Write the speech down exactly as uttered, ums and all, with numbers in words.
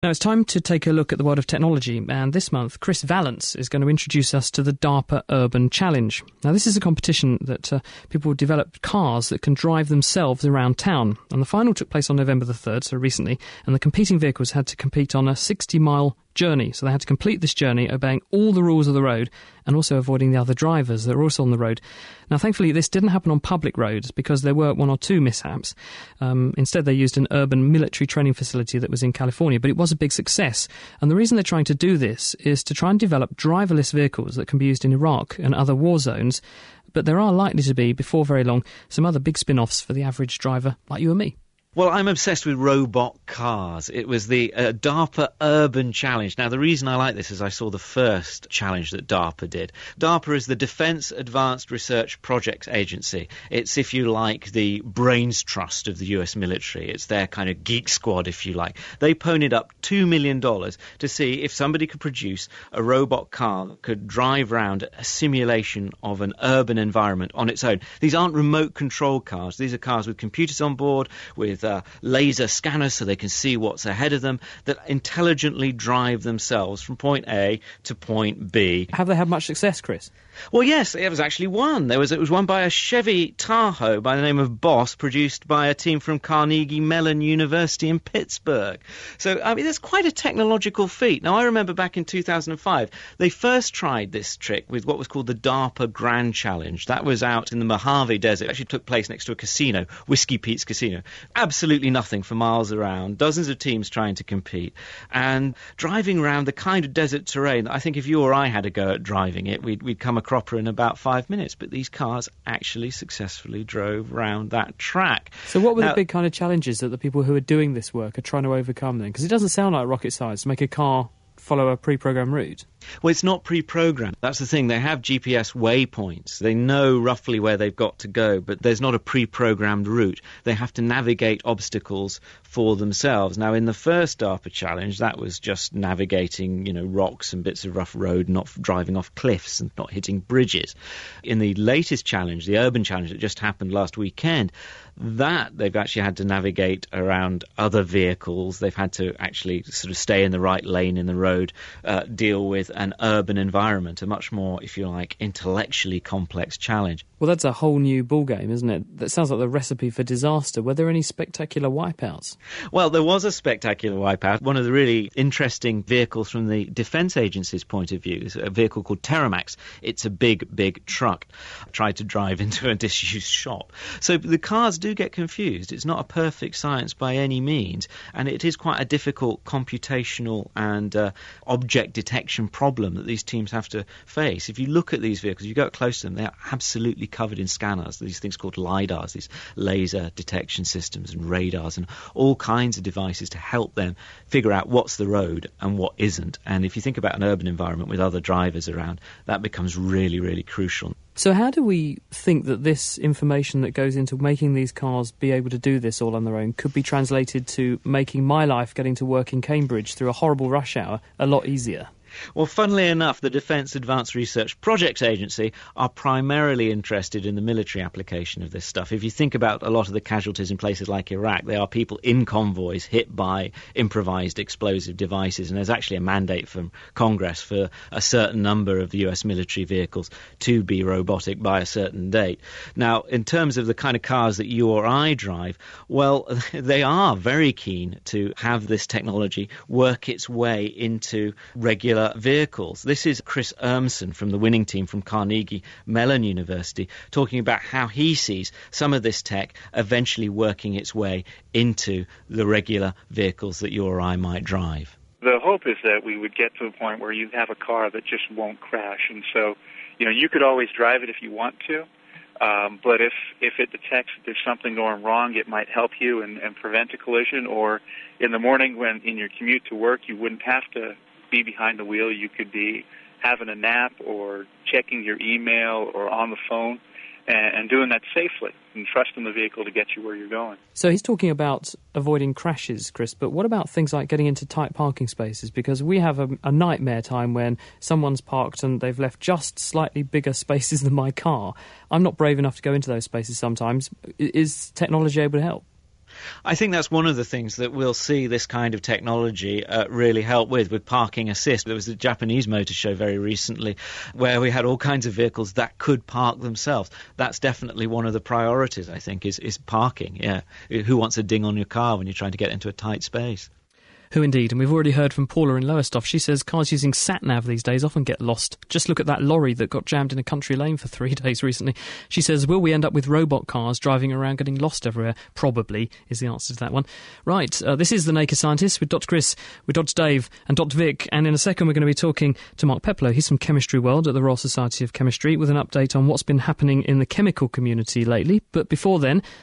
Now it's time to take a look at the world of technology, and this month Chris Vallance is going to introduce us to the DARPA Urban Challenge. Now this is a competition that uh, people develop cars that can drive themselves around town, and the final took place on November the third, so recently, and the competing vehicles had to compete on a sixty mile journey. So they had to complete this journey obeying all the rules of the road and also avoiding the other drivers that were also on the road. Now, thankfully, this didn't happen on public roads because there were one or two mishaps. Um, instead, they used an urban military training facility that was in California, but it was a big success. And the reason they're trying to do this is to try and develop driverless vehicles that can be used in Iraq and other war zones. But there are likely to be, before very long, some other big spin-offs for the average driver like you and me. Well, I'm obsessed with robot cars. It was the uh, DARPA Urban Challenge. Now, the reason I like this is I saw the first challenge that DARPA did. DARPA is the Defence Advanced Research Projects Agency. It's, if you like, the brains trust of the U S military. It's their kind of geek squad, if you like. They ponied up two million dollars to see if somebody could produce a robot car that could drive around a simulation of an urban environment on its own. These aren't remote control cars. These are cars with computers on board, with Uh, laser scanners so they can see what's ahead of them, that intelligently drive themselves from point A to point B. Have they had much success, Chris? Well, yes, it was actually won. There was it was won by a Chevy Tahoe by the name of Boss, produced by a team from Carnegie Mellon University in Pittsburgh. So, I mean, that's quite a technological feat. Now, I remember back in two thousand five, they first tried this trick with what was called the DARPA Grand Challenge. That was out in the Mojave Desert. It actually took place next to a casino, Whiskey Pete's Casino. Absolutely nothing for miles around, dozens of teams trying to compete, and driving around the kind of desert terrain that I think if you or I had a go at driving it, we'd, we'd come cropper in about five minutes, but these cars actually successfully drove round that track. So what were now, the big kind of challenges that the people who are doing this work are trying to overcome then? Because it doesn't sound like rocket science to make a car follow a pre-programmed route. Well, it's not pre-programmed. That's the thing. They have G P S waypoints. They know roughly where they've got to go, but there's not a pre-programmed route. They have to navigate obstacles for themselves. Now, in the first DARPA challenge, that was just navigating, you know, rocks and bits of rough road, not driving off cliffs and not hitting bridges. In the latest challenge, the urban challenge that just happened last weekend, that they've actually had to navigate around other vehicles. They've had to actually sort of stay in the right lane in the road, uh, deal with an urban environment, a much more, if you like, intellectually complex challenge. Well, that's a whole new ballgame, isn't it? That sounds like the recipe for disaster. Were there any spectacular wipeouts? Well, there was a spectacular wipeout. One of the really interesting vehicles from the Defence Agency's point of view is a vehicle called Terramax. It's a big, big truck. I tried to drive into a disused shop. So the cars do get confused. It's not a perfect science by any means, and it is quite a difficult computational and uh, object detection problem that these teams have to face. If you look at these vehicles, you go up close to them, they are absolutely covered in scanners, these things called LiDARs, these laser detection systems, and radars, and all kinds of devices to help them figure out what's the road and what isn't. And if you think about an urban environment with other drivers around, that becomes really, really crucial. So how do we think that this information that goes into making these cars be able to do this all on their own could be translated to making my life getting to work in Cambridge through a horrible rush hour a lot easier? Well, funnily enough, the Defence Advanced Research Projects Agency are primarily interested in the military application of this stuff. If you think about a lot of the casualties in places like Iraq, they are people in convoys hit by improvised explosive devices, and there's actually a mandate from Congress for a certain number of the U S military vehicles to be robotic by a certain date. Now, in terms of the kind of cars that you or I drive, well, they are very keen to have this technology work its way into regular vehicles. This is Chris Urmson from the winning team from Carnegie Mellon University talking about how he sees some of this tech eventually working its way into the regular vehicles that you or I might drive. The hope is that we would get to a point where you have a car that just won't crash. And so, you know, you could always drive it if you want to, um, but if, if it detects that there's something going wrong, it might help you and, and prevent a collision. Or in the morning when in your commute to work, you wouldn't have to be behind the wheel. You could be having a nap or checking your email or on the phone, and, and doing that safely and trusting the vehicle to get you where you're going. So he's talking about avoiding crashes, Chris, but what about things like getting into tight parking spaces? Because we have a, a nightmare time when someone's parked and they've left just slightly bigger spaces than my car. I'm not brave enough to go into those spaces sometimes. Is technology able to help? I think that's one of the things that we'll see this kind of technology uh, really help with, with parking assist. There was a Japanese motor show very recently where we had all kinds of vehicles that could park themselves. That's definitely one of the priorities, I think, is, is parking, yeah. Who wants a ding on your car when you're trying to get into a tight space? Who indeed, and we've already heard from Paula in Lowestoft. She says cars using sat-nav these days often get lost. Just look at that lorry that got jammed in a country lane for three days recently. She says, will we end up with robot cars driving around getting lost everywhere? Probably, is the answer to that one. Right, uh, this is The Naked Scientist with Doctor Chris, with Doctor Dave and Doctor Vic, and in a second we're going to be talking to Mark Peplow. He's from Chemistry World at the Royal Society of Chemistry with an update on what's been happening in the chemical community lately. But before then,